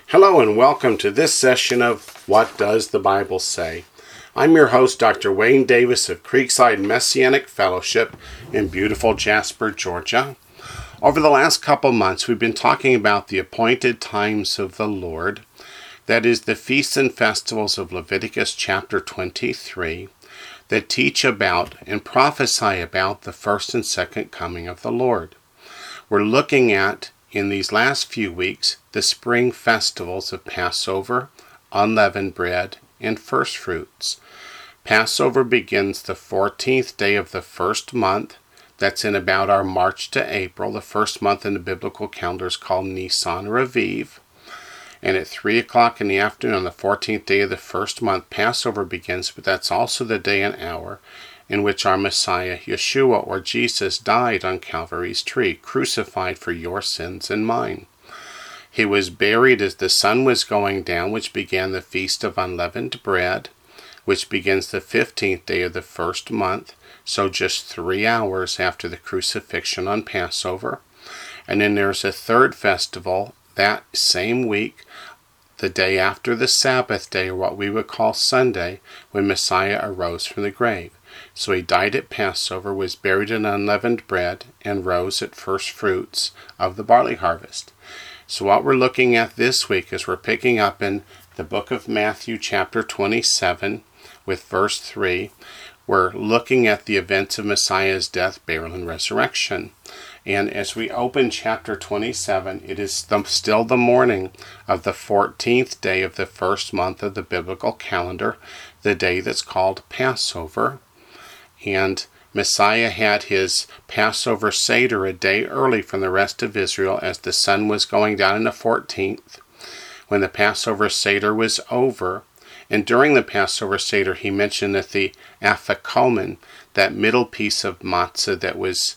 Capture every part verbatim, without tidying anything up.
Hello and welcome to this session of What Does the Bible Say? I'm your host, Doctor Wayne Davis of Creekside Messianic Fellowship in beautiful Jasper, Georgia. Over the last couple months, we've been talking about the appointed times of the Lord, that is, the feasts and festivals of Leviticus chapter twenty-three, that teach about and prophesy about the first and second coming of the Lord. We're looking at, in these last few weeks, the spring festivals of Passover, unleavened bread, and first fruits. Passover begins the fourteenth day of the first month. That's in about our March to April. The first month in the biblical calendar is called Nisan or Aviv. And at three o'clock in the afternoon on the fourteenth day of the first month, Passover begins, but that's also the day and hour in which our Messiah, Yeshua, or Jesus, died on Calvary's tree, crucified for your sins and mine. He was buried as the sun was going down, which began the Feast of Unleavened Bread, which begins the fifteenth day of the first month, so just three hours after the crucifixion on Passover. And then there's a third festival that same week, the day after the Sabbath day, or what we would call Sunday, when Messiah arose from the grave. So he died at Passover, was buried in unleavened bread, and rose at first fruits of the barley harvest. So what we're looking at this week is we're picking up in the book of Matthew chapter twenty-seven with verse three. We're looking at the events of Messiah's death, burial, and resurrection. And as we open chapter twenty-seven, it is the, still the morning of the fourteenth day of the first month of the biblical calendar, the day that's called Passover. And Messiah had his Passover Seder a day early from the rest of Israel as the sun was going down on the fourteenth. When the Passover Seder was over, and during the Passover Seder, he mentioned that the afikomen, that middle piece of matzah that was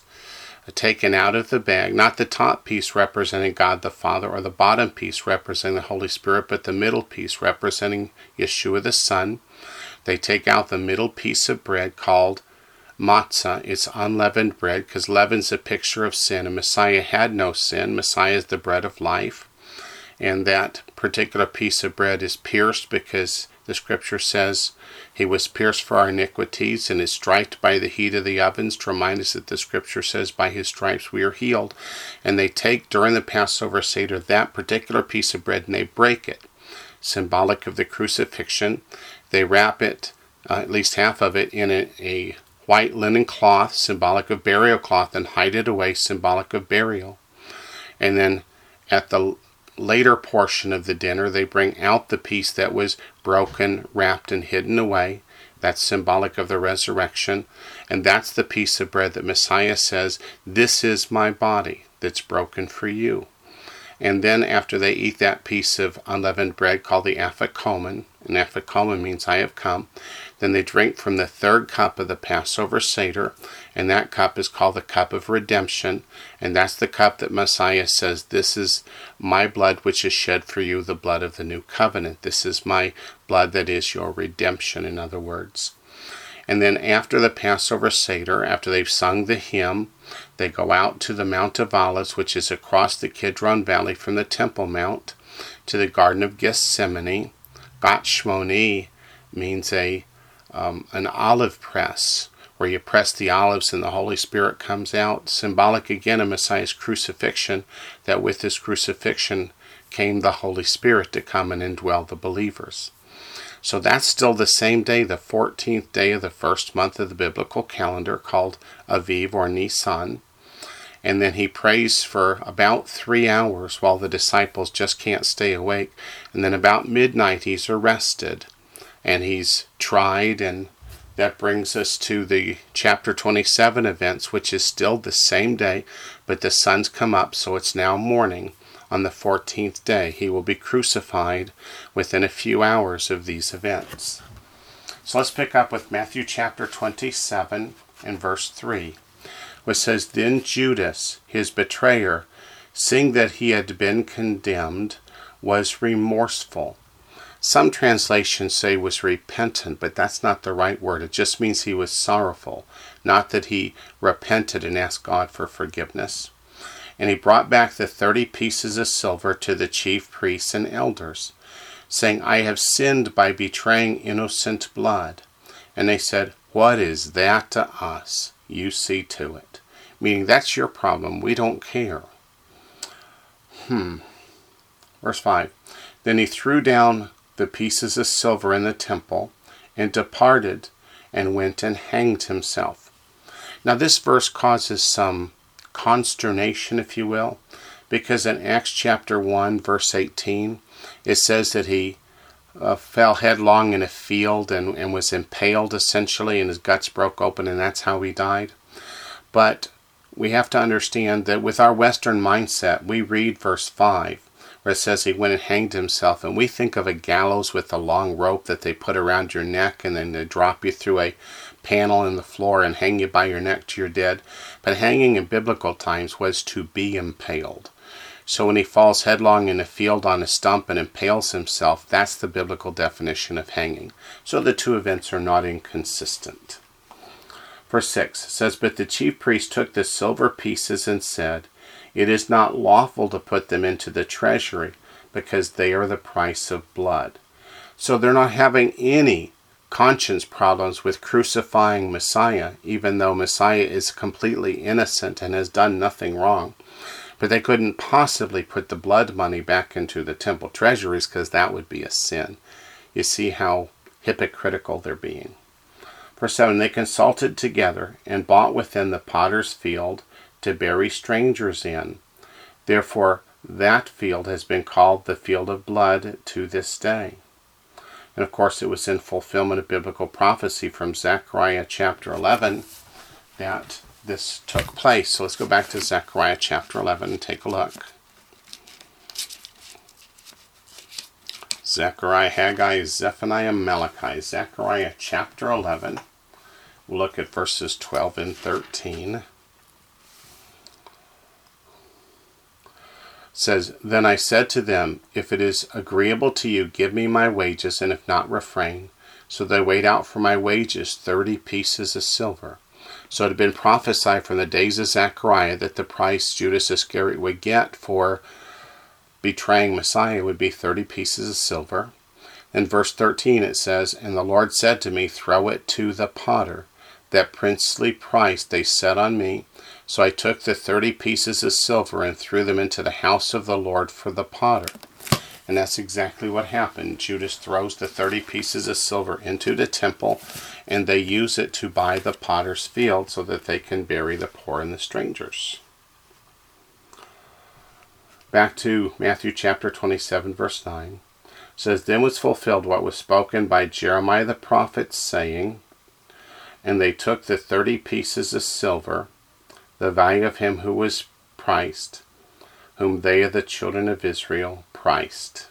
taken out of the bag, not the top piece representing God the Father or the bottom piece representing the Holy Spirit, but the middle piece representing Yeshua the Son. They take out the middle piece of bread called matzah. It's unleavened bread because leaven's a picture of sin, and Messiah had no sin. Messiah is the bread of life. And that particular piece of bread is pierced because the scripture says he was pierced for our iniquities and is striped by the heat of the ovens, to remind us that the scripture says by his stripes we are healed. And they take during the Passover Seder that particular piece of bread and they break it, symbolic of the crucifixion. They wrap it, uh, at least half of it, in a, a white linen cloth, symbolic of burial cloth, and hide it away, symbolic of burial. And then at the later portion of the dinner, they bring out the piece that was broken, wrapped, and hidden away. That's symbolic of the resurrection. And that's the piece of bread that Messiah says, "This is my body that's broken for you." And then after they eat that piece of unleavened bread called the afikomen, and afikomen means I have come, then they drink from the third cup of the Passover Seder, and that cup is called the cup of redemption, and that's the cup that Messiah says, "This is my blood which is shed for you, the blood of the new covenant. This is my blood that is your redemption," in other words. And then after the Passover Seder, after they've sung the hymn, they go out to the Mount of Olives, which is across the Kidron Valley from the Temple Mount, to the Garden of Gethsemane. Gat Shmoni means a um, an olive press, where you press the olives and the Holy Spirit comes out, symbolic again of Messiah's crucifixion, that with his crucifixion came the Holy Spirit to come and indwell the believers. So that's still the same day, the fourteenth day of the first month of the biblical calendar, called Aviv or Nisan. And then he prays for about three hours while the disciples just can't stay awake. And then about midnight he's arrested and he's tried, and that brings us to the chapter twenty-seven events, which is still the same day, but the sun's come up, so it's now morning. On the fourteenth day, he will be crucified within a few hours of these events. So let's pick up with Matthew chapter twenty-seven and verse three, which says, "Then Judas, his betrayer, seeing that he had been condemned, was remorseful." Some translations say was repentant, but that's not the right word. It just means he was sorrowful, not that he repented and asked God for forgiveness. And he brought back the thirty pieces of silver to the chief priests and elders, saying, I have sinned by betraying innocent blood. And they said, what is that to us? You see to it. Meaning, that's your problem. We don't care. Hmm. Verse five. Then he threw down the pieces of silver in the temple and departed and went and hanged himself. Now this verse causes some consternation, if you will, because in Acts chapter one, verse eighteen, it says that he uh, fell headlong in a field and, and was impaled essentially, and his guts broke open, and that's how he died. But we have to understand that with our Western mindset, we read verse five, where it says he went and hanged himself, and we think of a gallows with a long rope that they put around your neck, and then they drop you through a panel in the floor and hang you by your neck to your dead. But hanging in biblical times was to be impaled. So when he falls headlong in a field on a stump and impales himself, that's the biblical definition of hanging. So the two events are not inconsistent. Verse six says, But the chief priest took the silver pieces and said, It is not lawful to put them into the treasury, because they are the price of blood. So they're not having any conscience problems with crucifying Messiah, even though Messiah is completely innocent and has done nothing wrong. But they couldn't possibly put the blood money back into the temple treasuries, because that would be a sin. You see how hypocritical they're being. Verse seven, They consulted together and bought within the potter's field to bury strangers in. Therefore that field has been called the field of blood to this day. And of course it was in fulfillment of biblical prophecy from Zechariah chapter eleven that this took place. So let's go back to Zechariah chapter eleven and take a look. Zechariah, Haggai, Zephaniah, Malachi. Zechariah chapter eleven. We'll look at verses twelve and thirteen. It says, Then I said to them, If it is agreeable to you, give me my wages, and if not, refrain. So they weighed out for my wages thirty pieces of silver. So it had been prophesied from the days of Zechariah that the price Judas Iscariot would get for betraying Messiah would be thirty pieces of silver. In verse thirteen it says, And the Lord said to me, Throw it to the potter. That princely price they set on me. So I took the thirty pieces of silver and threw them into the house of the Lord for the potter. And that's exactly what happened. Judas throws the thirty pieces of silver into the temple, and they use it to buy the potter's field so that they can bury the poor and the strangers. Back to Matthew chapter twenty-seven, verse nine. It says, Then was fulfilled what was spoken by Jeremiah the prophet, saying, And they took the thirty pieces of silver, the value of him who was priced, whom they of the children of Israel priced,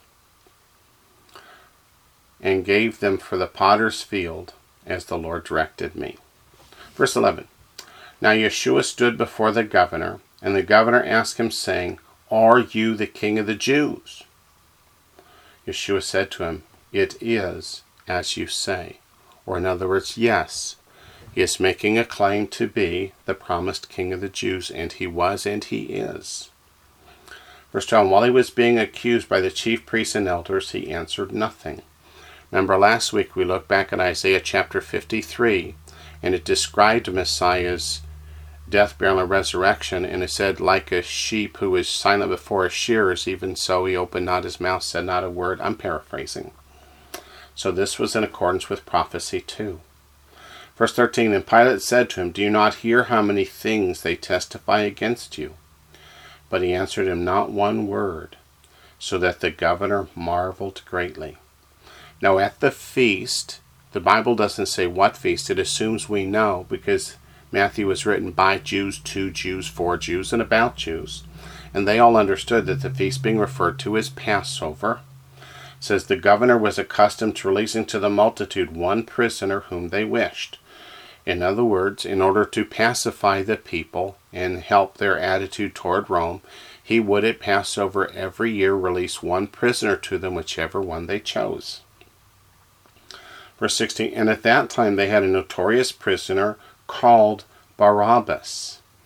and gave them for the potter's field, as the Lord directed me. Verse eleven. Now Yeshua stood before the governor, and the governor asked him, saying, Are you the king of the Jews? Yeshua said to him, It is as you say. Or in other words, yes. He is making a claim to be the promised king of the Jews, and he was and he is. Verse twelve, While he was being accused by the chief priests and elders, he answered nothing. Remember last week we looked back at Isaiah chapter fifty-three, and it described Messiah's death, burial, and resurrection, and it said, like a sheep who is silent before his shearers, even so he opened not his mouth, said not a word. I'm paraphrasing. So this was in accordance with prophecy too. Verse thirteen, And Pilate said to him, Do you not hear how many things they testify against you? But he answered him not one word, so that the governor marveled greatly. Now at the feast, the Bible doesn't say what feast, it assumes we know, because Matthew was written by Jews, to Jews, for Jews, and about Jews. And they all understood that the feast being referred to is Passover. It says the governor was accustomed to releasing to the multitude one prisoner whom they wished. In other words, in order to pacify the people and help their attitude toward Rome, he would at Passover every year release one prisoner to them, whichever one they chose. Verse sixteen, And at that time they had a notorious prisoner called Barabbas.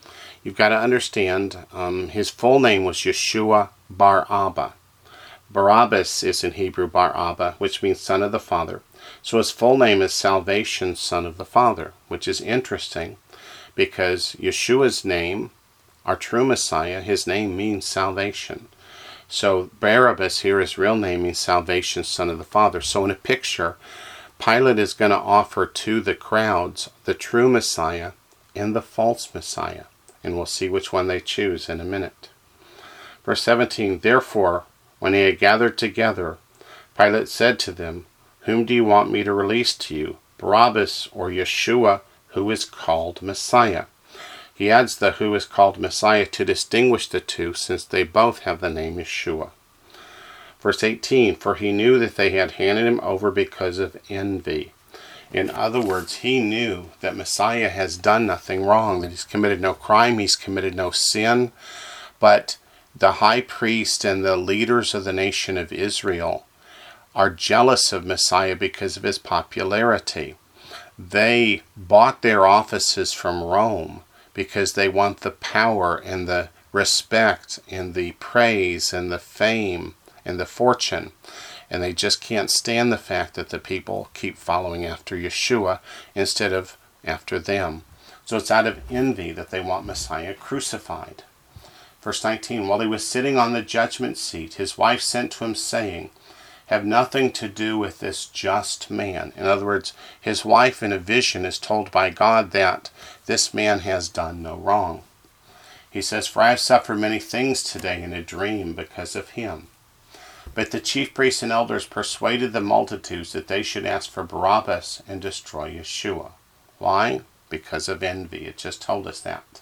you've got to understand, um, his full name was Yeshua Bar Abba. Barabbas is in Hebrew Bar Abba, which means son of the Father. So his full name is Salvation, Son of the Father, which is interesting because Yeshua's name, our true Messiah, his name means salvation. So Barabbas here, his real name means Salvation, Son of the Father. So in a picture, Pilate is going to offer to the crowds the true Messiah and the false Messiah. And we'll see which one they choose in a minute. Verse seventeen, therefore, when they had gathered together, Pilate said to them, whom do you want me to release to you, Barabbas or Yeshua, who is called Messiah? He adds the who is called Messiah to distinguish the two, since they both have the name Yeshua. Verse eighteen, for he knew that they had handed him over because of envy. In other words, he knew that Messiah has done nothing wrong, that he's committed no crime, he's committed no sin, but the high priest and the leaders of the nation of Israel are jealous of Messiah because of his popularity. They bought their offices from Rome because they want the power and the respect and the praise and the fame and the fortune. And they just can't stand the fact that the people keep following after Yeshua instead of after them. So it's out of envy that they want Messiah crucified. Verse nineteen, while he was sitting on the judgment seat, his wife sent to him, saying, have nothing to do with this just man. In other words, his wife in a vision is told by God that this man has done no wrong. He says, for I have suffered many things today in a dream because of him. But the chief priests and elders persuaded the multitudes that they should ask for Barabbas and destroy Yeshua. Why? Because of envy. It just told us that.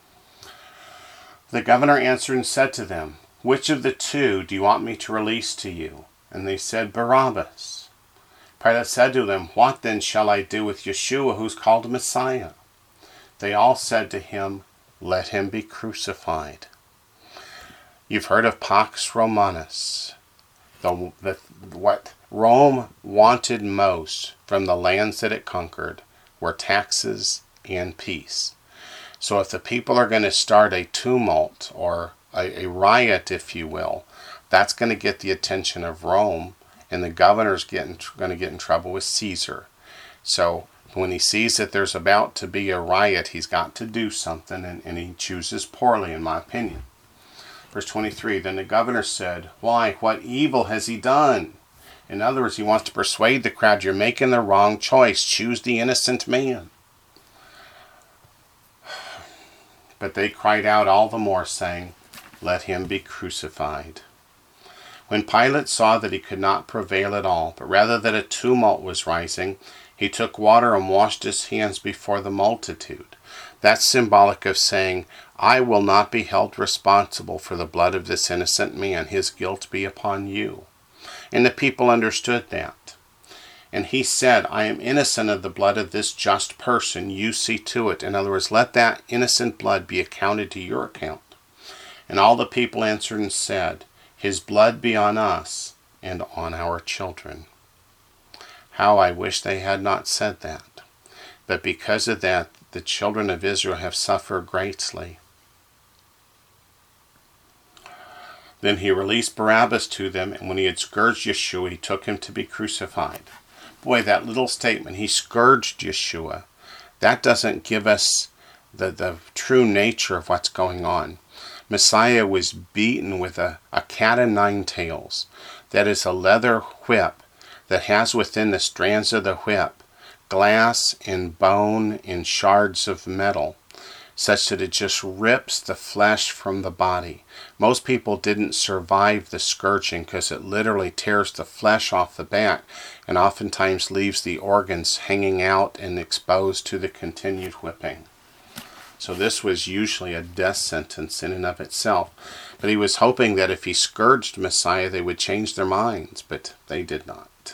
The governor answered and said to them, which of the two do you want me to release to you? And they said, Barabbas. Pilate said to them, what then shall I do with Yeshua, who's called Messiah? They all said to him, let him be crucified. You've heard of Pax Romanus. The, the, what Rome wanted most from the lands that it conquered were taxes and peace. So if the people are going to start a tumult or a, a riot, if you will, that's going to get the attention of Rome, and the governor's getting, going to get in trouble with Caesar. So when he sees that there's about to be a riot, he's got to do something, and, and he chooses poorly, in my opinion. Verse twenty-three, then the governor said, why, what evil has he done? In other words, he wants to persuade the crowd, you're making the wrong choice. Choose the innocent man. But they cried out all the more, saying, let him be crucified. When Pilate saw that he could not prevail at all, but rather that a tumult was rising, he took water and washed his hands before the multitude. That's symbolic of saying, I will not be held responsible for the blood of this innocent man. His guilt be upon you. And the people understood that. And he said, I am innocent of the blood of this just person. You see to it. In other words, let that innocent blood be accounted to your account. And all the people answered and said, his blood be on us and on our children. How I wish they had not said that. But because of that, the children of Israel have suffered greatly. Then he released Barabbas to them, and when he had scourged Yeshua, he took him to be crucified. Boy, that little statement, he scourged Yeshua, that doesn't give us the, the true nature of what's going on. Messiah was beaten with a, a cat o' nine tails. That is a leather whip that has within the strands of the whip glass and bone and shards of metal, such that it just rips the flesh from the body. Most people didn't survive the scourging because it literally tears the flesh off the back and oftentimes leaves the organs hanging out and exposed to the continued whipping. So this was usually a death sentence in and of itself. But he was hoping that if he scourged Messiah, they would change their minds, but they did not.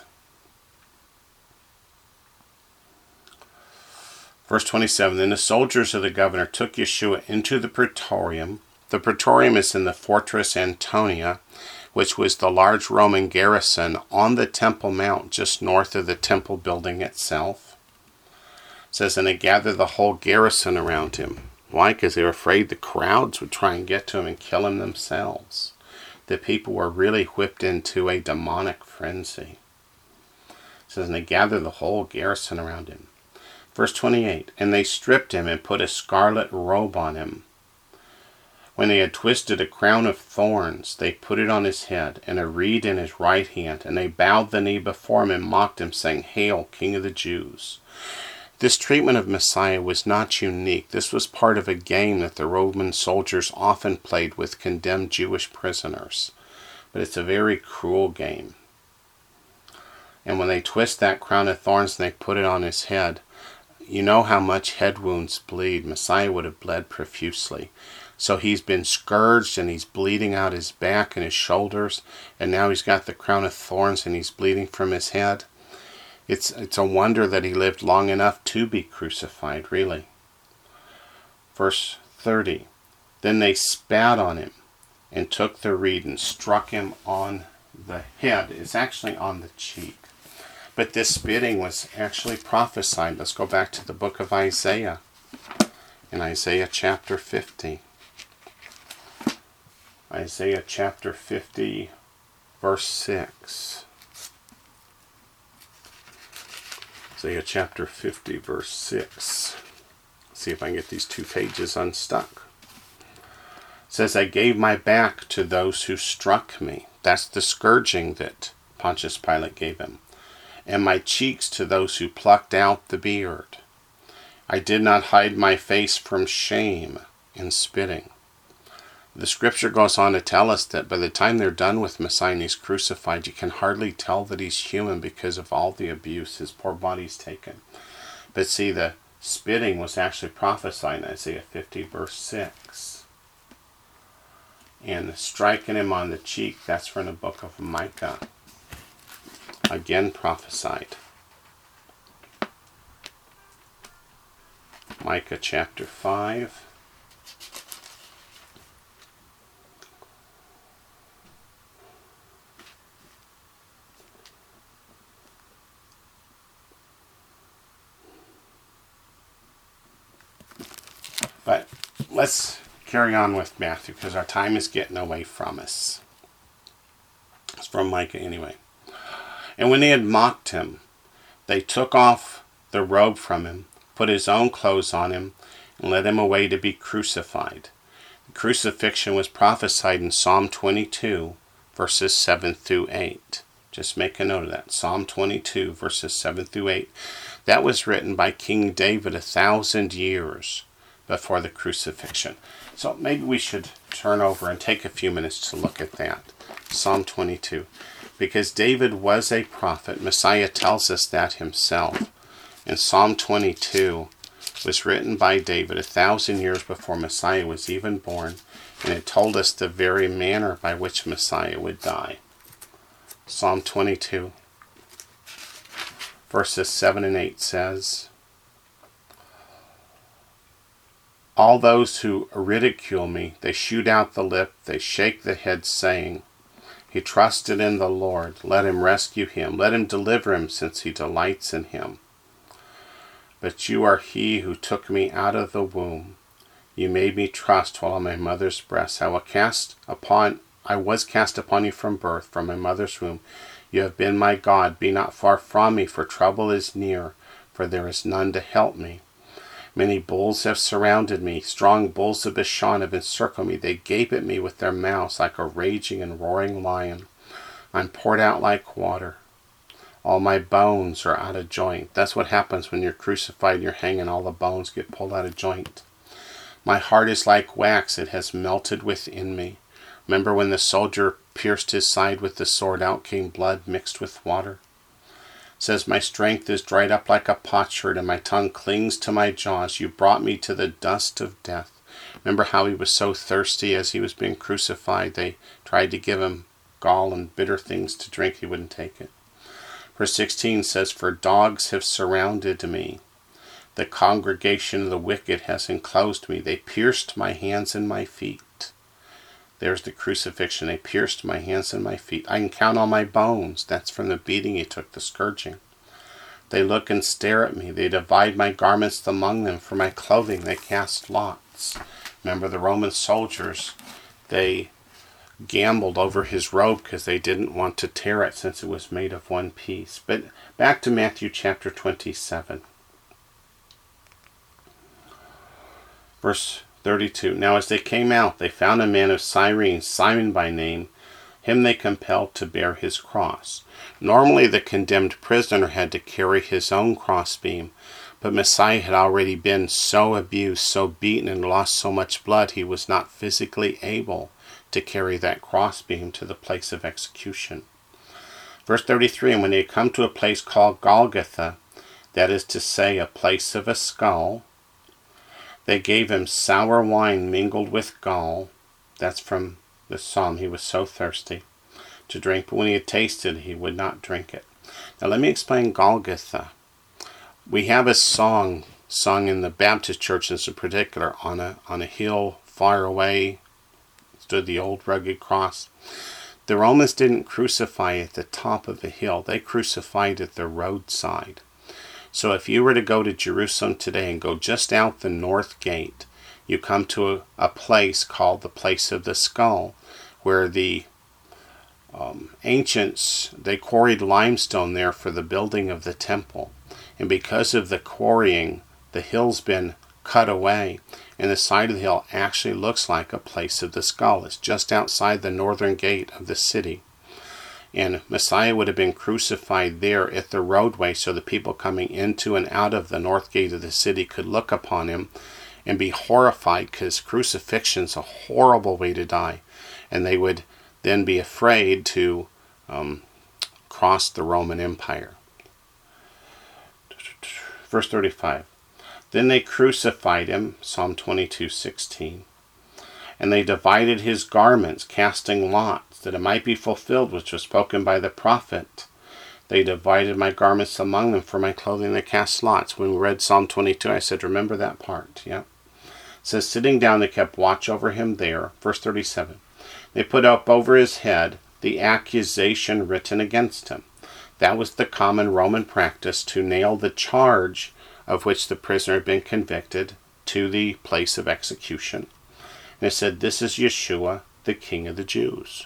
Verse twenty-seven, then the soldiers of the governor took Yeshua into the praetorium. The praetorium is in the fortress Antonia, which was the large Roman garrison on the Temple Mount, just north of the temple building itself. It says, and they gathered the whole garrison around him. Why? Because they were afraid the crowds would try and get to him and kill him themselves. The people were really whipped into a demonic frenzy. It says, and they gathered the whole garrison around him. Verse twenty-eight, and they stripped him and put a scarlet robe on him. When they had twisted a crown of thorns, they put it on his head, and a reed in his right hand, and they bowed the knee before him and mocked him, saying, Hail, King of the Jews. This treatment of Messiah was not unique. This was part of a game that the Roman soldiers often played with condemned Jewish prisoners. But it's a very cruel game. And when they twist that crown of thorns and they put it on his head, you know how much head wounds bleed. Messiah would have bled profusely. So he's been scourged and he's bleeding out his back and his shoulders, and now he's got the crown of thorns and he's bleeding from his head. It's, it's a wonder that he lived long enough to be crucified, really. Verse thirty, then they spat on him and took the reed and struck him on the head. It's actually on the cheek. But this spitting was actually prophesied. Let's go back to the book of Isaiah. In Isaiah chapter fifty. Isaiah chapter fifty, verse six. Isaiah chapter fifty, verse six. Let's see if I can get these two pages unstuck. It says, I gave my back to those who struck me. That's the scourging that Pontius Pilate gave him. And my cheeks to those who plucked out the beard. I did not hide my face from shame in spitting. The scripture goes on to tell us that by the time they're done with Messiah and he's crucified, you can hardly tell that he's human because of all the abuse his poor body's taken. But see, the spitting was actually prophesied in Isaiah fifty, verse six. And striking him on the cheek, that's from the book of Micah. Again prophesied. Micah chapter five. But let's carry on with Matthew because our time is getting away from us. It's from Micah anyway. And when they had mocked him, they took off the robe from him, put his own clothes on him, and led him away to be crucified. The crucifixion was prophesied in Psalm twenty-two, verses seven through eight. Just make a note of that. Psalm twenty-two, verses seven through eight. That was written by King David a thousand years before the crucifixion. So maybe we should turn over and take a few minutes to look at that. Psalm twenty-two. Because David was a prophet, Messiah tells us that himself. And Psalm twenty-two was written by David a thousand years before Messiah was even born, and it told us the very manner by which Messiah would die. Psalm twenty-two, verses seven and eight says, all those who ridicule me, they shoot out the lip, they shake the head, saying, he trusted in the Lord. Let him rescue him. Let him deliver him, since he delights in him. But you are he who took me out of the womb. You made me trust while on my mother's breast. I will cast upon I was cast upon you from birth, from my mother's womb. You have been my God. Be not far from me, for trouble is near, for there is none to help me. Many bulls have surrounded me. Strong bulls of Bashan have encircled me. They gape at me with their mouths like a raging and roaring lion. I'm poured out like water. All my bones are out of joint. That's what happens when you're crucified and you're hanging. All the bones get pulled out of joint. My heart is like wax. It has melted within me. Remember when the soldier pierced his side with the sword, out came blood mixed with water? It says, my strength is dried up like a potsherd, and my tongue clings to my jaws. You brought me to the dust of death. Remember how he was so thirsty as he was being crucified? They tried to give him gall and bitter things to drink. He wouldn't take it. Verse sixteen says, for dogs have surrounded me. The congregation of the wicked has enclosed me. They pierced my hands and my feet. There's the crucifixion. They pierced my hands and my feet. I can count all my bones. That's from the beating he took, the scourging. They look and stare at me. They divide my garments among them. For my clothing they cast lots. garments. Remember, the Roman soldiers, they gambled over his robe because they didn't want to tear it since it was made of one piece. But back to Matthew chapter twenty-seven. Verse thirty-two. Now as they came out, they found a man of Cyrene, Simon by name. Him they compelled to bear his cross. Normally the condemned prisoner had to carry his own crossbeam, but Messiah had already been so abused, so beaten, and lost so much blood he was not physically able to carry that crossbeam to the place of execution. Verse thirty-three, and when they had come to a place called Golgotha, that is to say, a place of a skull, they gave him sour wine mingled with gall. That's from the psalm. He was so thirsty to drink, but when he had tasted, he would not drink it. Now let me explain Golgotha. We have a song sung in the Baptist churches in particular. On a, on a hill far away stood the old rugged cross. The Romans didn't crucify at the top of the hill. They crucified at the roadside. So if you were to go to Jerusalem today and go just out the north gate, you come to a, a place called the Place of the Skull, where the um, ancients, they quarried limestone there for the building of the temple. And because of the quarrying, the hill's been cut away, and the side of the hill actually looks like a Place of the Skull. It's just outside the northern gate of the city. And Messiah would have been crucified there at the roadway so the people coming into and out of the north gate of the city could look upon him and be horrified, because crucifixion's a horrible way to die. And they would then be afraid to um, cross the Roman Empire. Verse thirty-five. Then they crucified him, Psalm twenty-two sixteen. And they divided his garments, casting lots, that it might be fulfilled which was spoken by the prophet. They divided my garments among them, for my clothing they cast lots. When we read Psalm twenty-two, I said, remember that part. Yeah. It says, sitting down, they kept watch over him there. Verse thirty-seven. They put up over his head the accusation written against him. That was the common Roman practice, to nail the charge of which the prisoner had been convicted to the place of execution. And it said, this is Yeshua, the King of the Jews.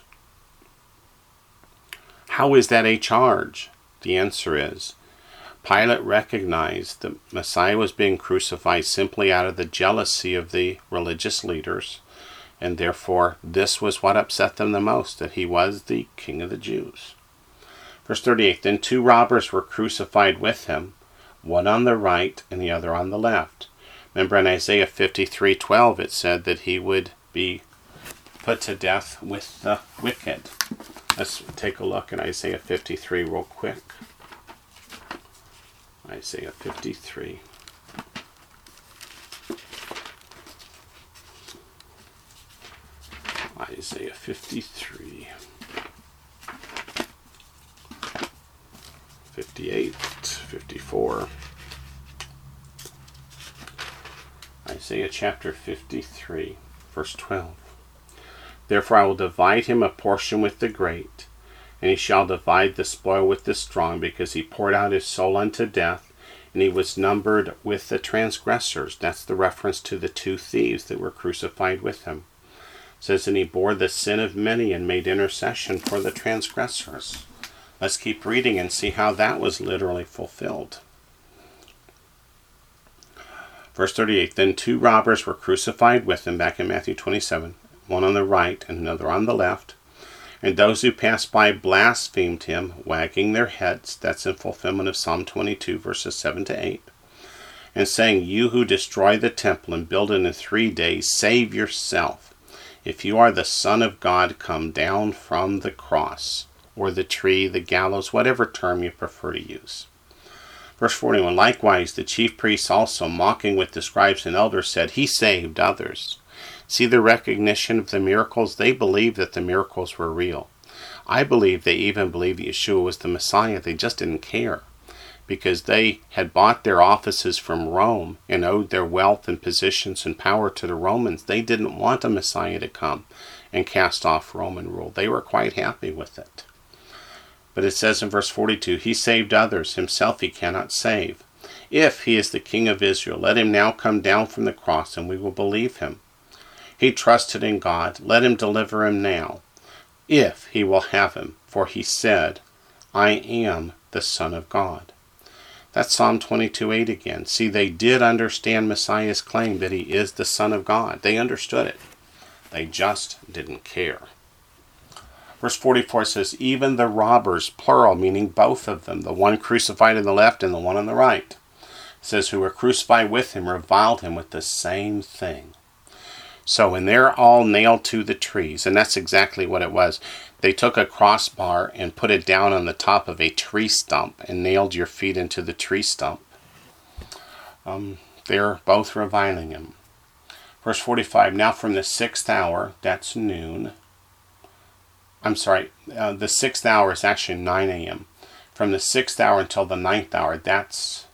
How is that a charge? The answer is, Pilate recognized that Messiah was being crucified simply out of the jealousy of the religious leaders, and therefore this was what upset them the most, that he was the King of the Jews. Verse thirty-eight, then two robbers were crucified with him, one on the right and the other on the left. Remember in Isaiah fifty-three twelve it said that he would be put to death with the wicked. Let's take a look at Isaiah fifty-three real quick. Isaiah fifty-three. Isaiah fifty-three. fifty-eight, fifty-four. Isaiah chapter fifty-three, verse twelve. Therefore I will divide him a portion with the great, and he shall divide the spoil with the strong, because he poured out his soul unto death, and he was numbered with the transgressors. That's the reference to the two thieves that were crucified with him. It says, and he bore the sin of many and made intercession for the transgressors. Let's keep reading and see how that was literally fulfilled. Verse thirty-eight, then two robbers were crucified with him, back in Matthew twenty-seven, one on the right and another on the left. And those who passed by blasphemed him, wagging their heads. That's in fulfillment of Psalm twenty-two, verses seven to eight. And saying, you who destroy the temple and build it in three days, save yourself. If you are the Son of God, come down from the cross, or the tree, the gallows, whatever term you prefer to use. Verse forty-one, likewise the chief priests also, mocking with the scribes and elders, said, he saved others. See the recognition of the miracles? They believed that the miracles were real. I believe they even believed Yeshua was the Messiah. They just didn't care, because they had bought their offices from Rome and owed their wealth and positions and power to the Romans. They didn't want a Messiah to come and cast off Roman rule. They were quite happy with it. But it says in verse forty-two, he saved others, himself he cannot save. If he is the King of Israel, let him now come down from the cross, and we will believe him. He trusted in God. Let him deliver him now, if he will have him. For he said, I am the Son of God. That's Psalm twenty-two eight again. See, they did understand Messiah's claim that he is the Son of God. They understood it. They just didn't care. Verse forty-four says, even the robbers, plural, meaning both of them, the one crucified on the left and the one on the right, says, who were crucified with him, reviled him with the same thing. So when they're all nailed to the trees, and that's exactly what it was, they took a crossbar and put it down on the top of a tree stump and nailed your feet into the tree stump. Um, they're both reviling him. Verse forty-five, now from the sixth hour, that's noon. I'm sorry, uh, the sixth hour is actually nine a.m. From the sixth hour until the ninth hour, that's...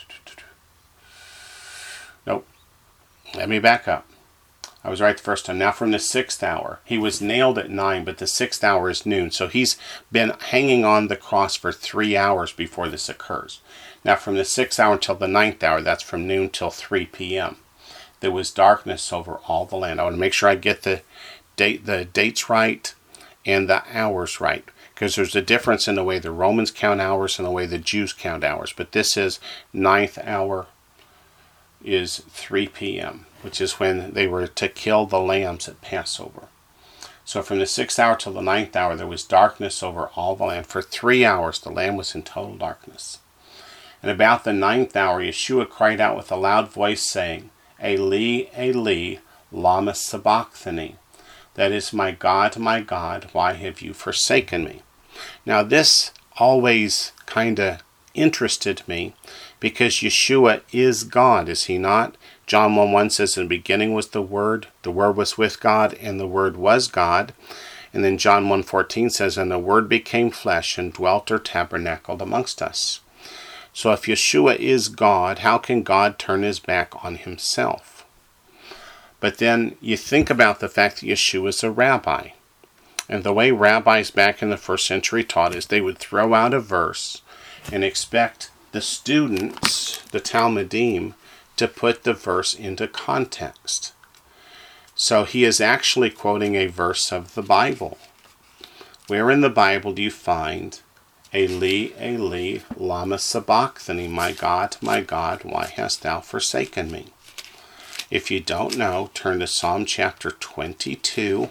Nope. Let me back up. I was right the first time. Now from the sixth hour. He was nailed at nine, but the sixth hour is noon. So he's been hanging on the cross for three hours before this occurs. Now from the sixth hour until the ninth hour, that's from noon till three p.m. There was darkness over all the land. I want to make sure I get the date, the dates right and the hours right, because there's a difference in the way the Romans count hours and the way the Jews count hours. But this is ninth hour is three p.m., which is when they were to kill the lambs at Passover. So from the sixth hour till the ninth hour, there was darkness over all the land. For three hours, the land was in total darkness. And about the ninth hour, Yeshua cried out with a loud voice, saying, Eli, Eli, lama sabachthani. That is, my God, my God, why have you forsaken me? Now this always kind of interested me, because Yeshua is God, is he not? John one one says, in the beginning was the Word, the Word was with God, and the Word was God. And then John one fourteen says, and the Word became flesh and dwelt or tabernacled amongst us. So if Yeshua is God, how can God turn his back on himself? But then you think about the fact that Yeshua is a rabbi. And the way rabbis back in the first century taught is they would throw out a verse and expect the students, the Talmudim, to put the verse into context. So he is actually quoting a verse of the Bible. Where in the Bible do you find Eli, Eli, lama sabachthani, my God, my God, why hast thou forsaken me? If you don't know, turn to Psalm chapter twenty-two,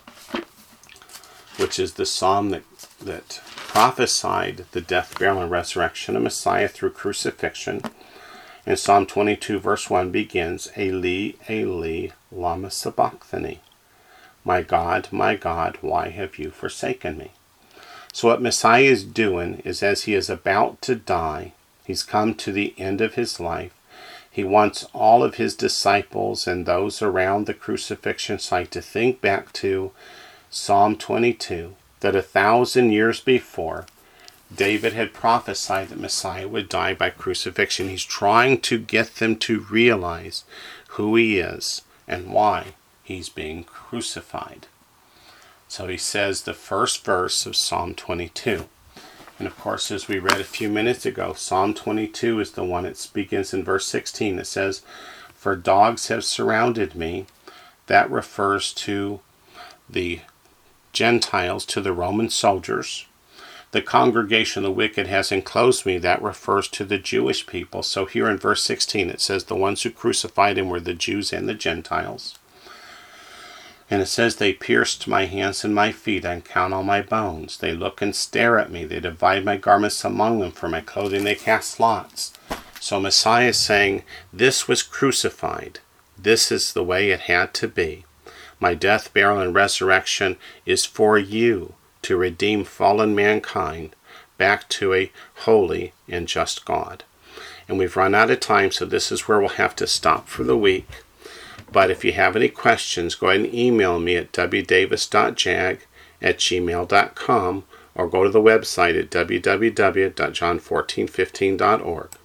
which is the psalm that, that prophesied the death, burial, and resurrection of Messiah through crucifixion. And Psalm twenty-two verse one begins, Eli, Eli, lama sabachthani. My God, my God, why have you forsaken me? So what Messiah is doing is, as he is about to die, he's come to the end of his life. He wants all of his disciples and those around the crucifixion site to think back to Psalm twenty-two, that a thousand years before, David had prophesied that Messiah would die by crucifixion. He's trying to get them to realize who he is and why he's being crucified. So he says the first verse of Psalm twenty-two. And of course, as we read a few minutes ago, Psalm twenty-two is the one that begins in verse sixteen. It says, for dogs have surrounded me. That refers to the Gentiles, to the Roman soldiers. The congregation of the wicked has enclosed me. That refers to the Jewish people. So here in verse sixteen it says the ones who crucified him were the Jews and the Gentiles. And it says, they pierced my hands and my feet, and count all my bones. They look and stare at me. They divide my garments among them. For my clothing they cast lots. So Messiah is saying, this was crucified. This is the way it had to be. My death, burial, and resurrection is for you, to redeem fallen mankind back to a holy and just God. And we've run out of time, so this is where we'll have to stop for the week. But if you have any questions, go ahead and email me at w davis dot jag at gmail dot com or go to the website at w w w dot john fourteen fifteen dot org.